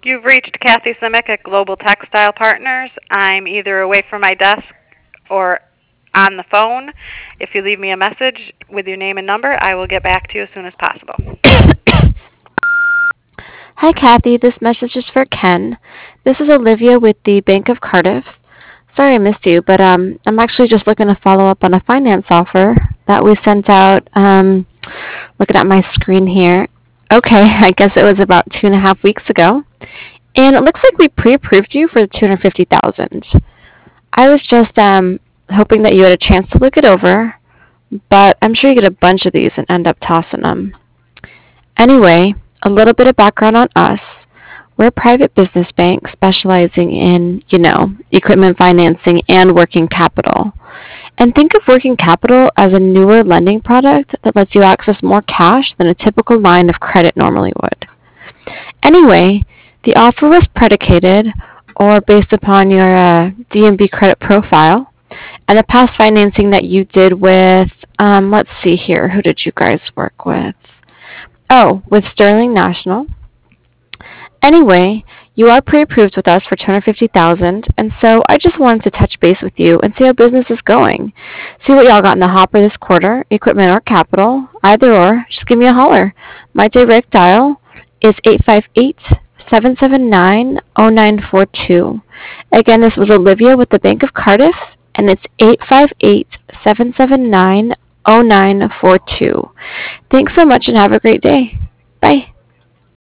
You've reached Kathy Simic at Global Textile Partners. I'm either away from my desk or on the phone. If you leave me a message with your name and number, I will get back to you as soon as possible. Hi, Kathy. This message is for Ken. This is Olivia with the Bank of Cardiff. Sorry I missed you, but I'm actually just looking to follow up on a finance offer that we sent out. Looking at my screen here. Okay, I guess it was about 2.5 weeks ago, and it looks like we pre-approved you for 250,000. I was just hoping that you had a chance to look it over, but I'm sure you get a bunch of these and end up tossing them. Anyway, a little bit of background on us. We're a private business bank specializing in, equipment financing and working capital. And think of working capital as a newer lending product that lets you access more cash than a typical line of credit normally would. Anyway, the offer was predicated or based upon your DNB credit profile and the past financing that you did with, let's see here, who did you guys work with? Oh, with Sterling National. Anyway, you are pre-approved with us for 250,000, and so I just wanted to touch base with you and see how business is going. See what y'all got in the hopper this quarter, equipment or capital, either or. Just give me a holler. My direct dial is 858-779-0942. Again, this was Olivia with the Bank of Cardiff, and it's 858-779-0942. Thanks so much and have a great day. Bye.